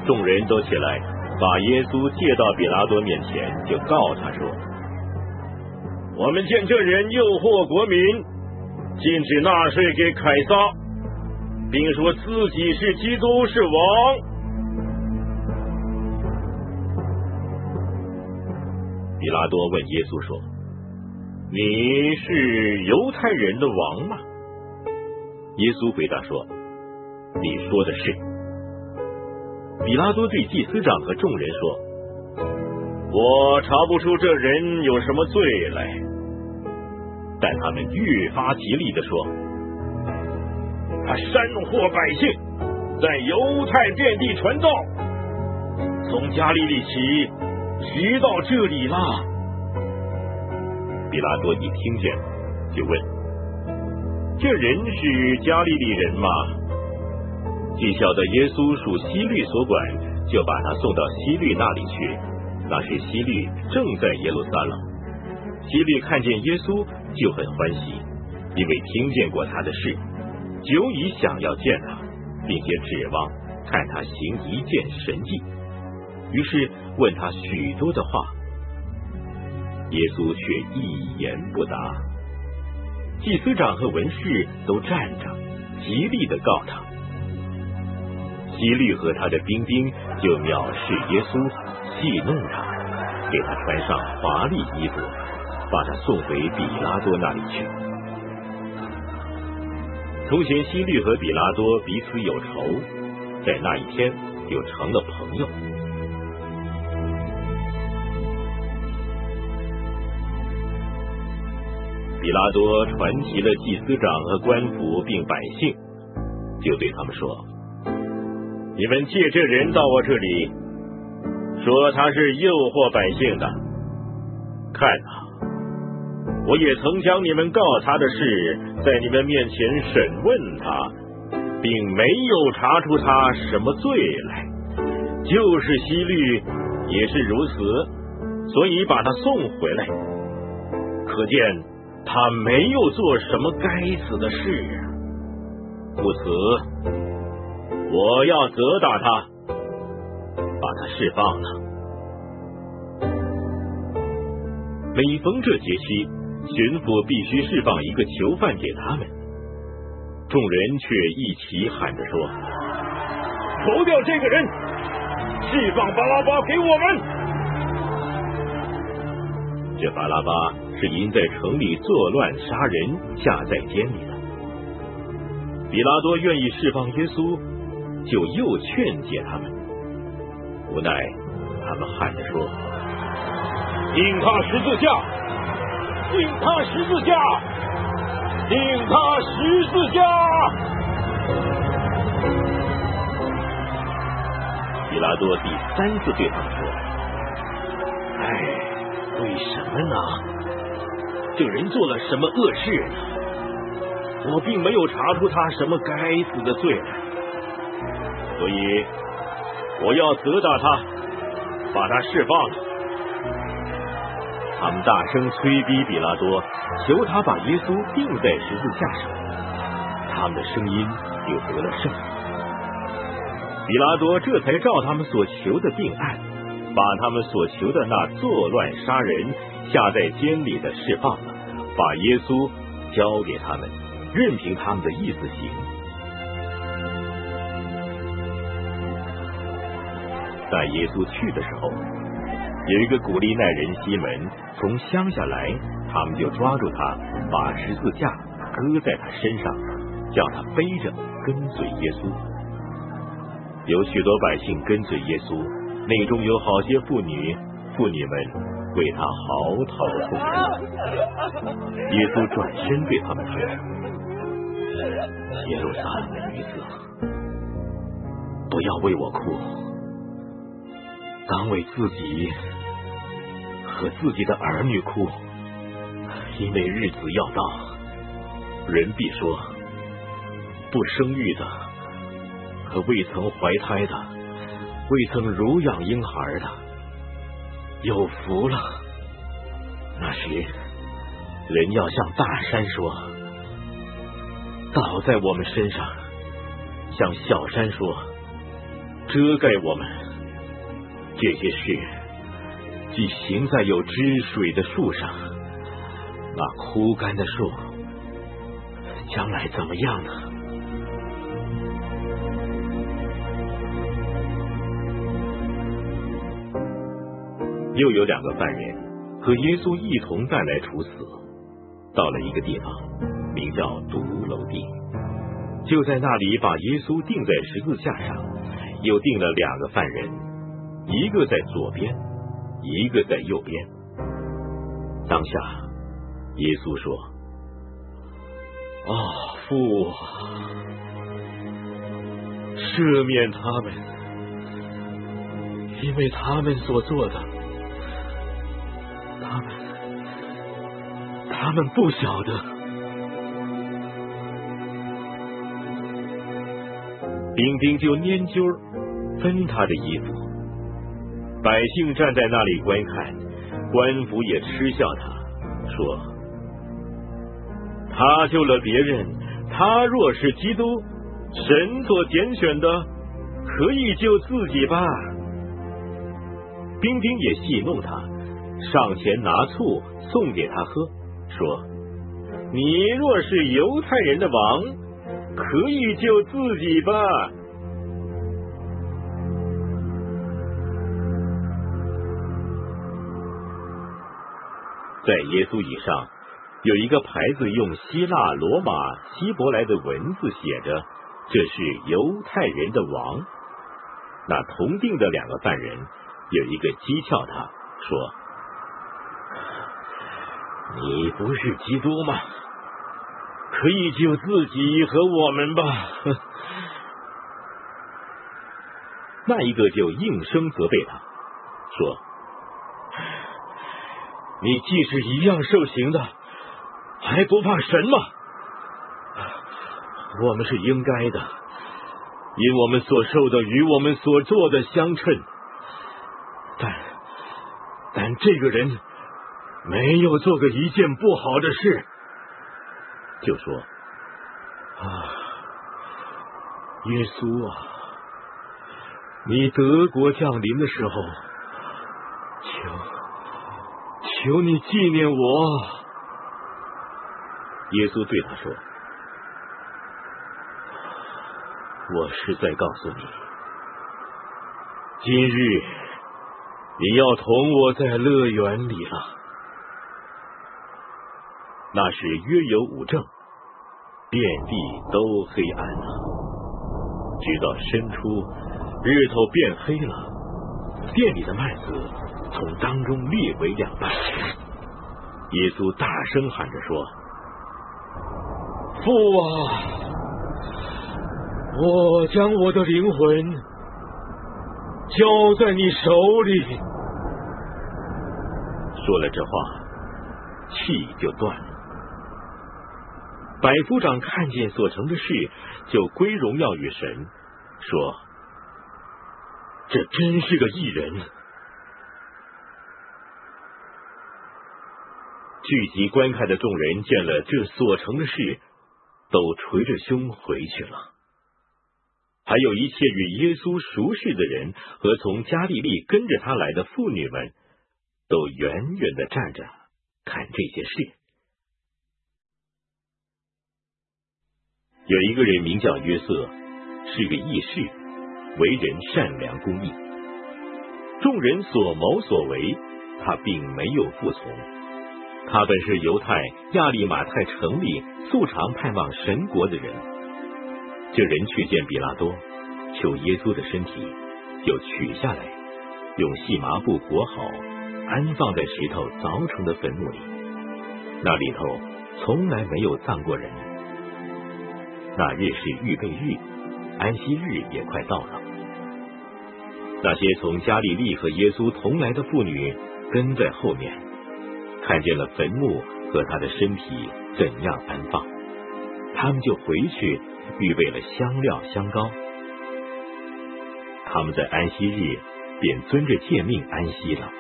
众人都起来，把耶稣借到比拉多面前，就告他说：我们见这人诱惑国民，禁止纳税给凯撒，并说自己是基督，是王。比拉多问耶稣说：你是犹太人的王吗？耶稣回答说：你说的是。比拉多对祭司长和众人说：我查不出这人有什么罪来。但他们越发极力地说：他煽惑百姓，在犹太遍地传道，从加利利起直到这里啦。比拉多一听见，就问：这人是加利利人吗？既晓得耶稣属希律所管，就把他送到希律那里去。那时希律正在耶路撒冷。希律看见耶稣就很欢喜，因为听见过他的事，久已想要见他，并且指望看他行一件神迹，于是问他许多的话。耶稣却一言不答。祭司长和文士都站着，极力地告他。希律和他的兵丁就藐视耶稣，戏弄他，给他穿上华丽衣服，把他送回比拉多那里去。从前希律和比拉多彼此有仇，在那一天就成了朋友。比拉多传齐了祭司长和官府并百姓，就对他们说：你们借这人到我这里，说他是诱惑百姓的。看啊，我也曾将你们告他的事在你们面前审问他，并没有查出他什么罪来，就是希律也是如此，所以把他送回来。可见他没有做什么该死的事，故此我要责打他，把他释放了。每逢这节期，巡抚必须释放一个囚犯给他们，众人却一起喊着说：除掉这个人，释放巴拉巴给我们。这巴拉巴是因在城里作乱杀人，下在监里的。比拉多愿意释放耶稣，就又劝解他们，无奈他们喊着说：钉他十字架，钉他十字架，钉他十字架。比拉多第三次对他们说：为什么呢？这人做了什么恶事呢？我并没有查出他什么该死的罪来，所以我要责打他，把他释放了。他们大声催逼比拉多，求他把耶稣钉在十字架上，他们的声音就得了胜。比拉多这才照他们所求的定案，把他们所求的那作乱杀人下在监里的释放了，把耶稣交给他们，任凭他们的意思行。在耶稣去的时候，有一个古利奈人西门从乡下来，他们就抓住他，把十字架搁在他身上，叫他背着跟随耶稣。有许多百姓跟随耶稣，内中有好些妇女们为他嚎啕痛哭。耶稣转身对他们说：耶路撒冷的女子，不要为我哭，当为自己和自己的儿女哭，因为日子要到，人必说，不生育的和未曾怀胎的，未曾乳养婴孩的，有福了。那时人要向大山说，倒在我们身上，向小山说， 遮盖我们。这些事既行在有汁水的树上，那枯干的树将来怎么样呢？又有2个犯人和耶稣一同带来处死，到了一个地方，名叫独楼地，就在那里把耶稣钉在十字架上，又钉了2个犯人，一个在左边，一个在右边。当下耶稣说：父啊，赦免他们，因为他们所做的，他们不晓得。兵丁就拈阄分他的衣服，百姓站在那里观看，官府也嗤笑他，说：他救了别人，他若是基督，神所拣选的，可以救自己吧。兵丁也戏弄他，上前拿醋送给他喝，说：你若是犹太人的王，可以救自己吧。在耶稣以上有一个牌子，用希腊、罗马、希伯来的文字写着：这是犹太人的王。那同定的2个犯人有一个讥诮他，说：你不是基督吗？可以救自己和我们吧。那一个就应声责备他，说：你既是一样受刑的，还不怕神吗？我们是应该的，因我们所受的与我们所做的相称。但这个人没有做过一件不好的事，就说：耶稣啊，你德国降临的时候，求你纪念我。耶稣对他说：我实在告诉你，今日你要同我在乐园里了。那时约有5正，遍地都黑暗了，直到申初，日头变黑了，店里的麦子从当中裂为2半。耶稣大声喊着说：父啊，我将我的灵魂交在你手里。说了这话，气就断了。百夫长看见所成的事，就归荣耀与神，说：这真是个义人。聚集观看的众人见了这所成的事，都捶着胸回去了。还有一切与耶稣熟识的人和从加利利跟着他来的妇女们，都远远地站着看这些事。有一个人名叫约瑟，是个义士，为人善良公义。众人所谋所为，他并没有服从。他本是犹太亚利马太城里素常盼望神国的人。这人去见比拉多，求耶稣的身体，就取下来，用细麻布裹好，安放在石头凿成的坟墓里。那里头从来没有葬过人。那日是预备日，安息日也快到了。那些从加利利和耶稣同来的妇女跟在后面，看见了坟墓和他的身体怎样安放，他们就回去预备了香料香膏。他们在安息日便遵着诫命安息了。